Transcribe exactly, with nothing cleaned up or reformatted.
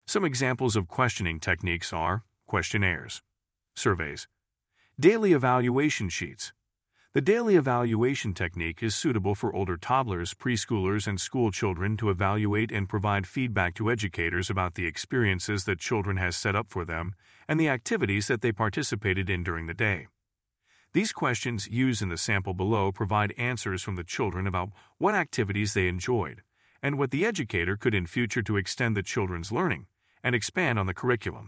Some examples of questioning techniques are questionnaires, surveys, daily evaluation sheets. The daily evaluation technique is suitable for older toddlers, preschoolers, and school children to evaluate and provide feedback to educators about the experiences that children has set up for them and the activities that they participated in during the day. These questions used in the sample below provide answers from the children about what activities they enjoyed and what the educator could in future to extend the children's learning and expand on the curriculum.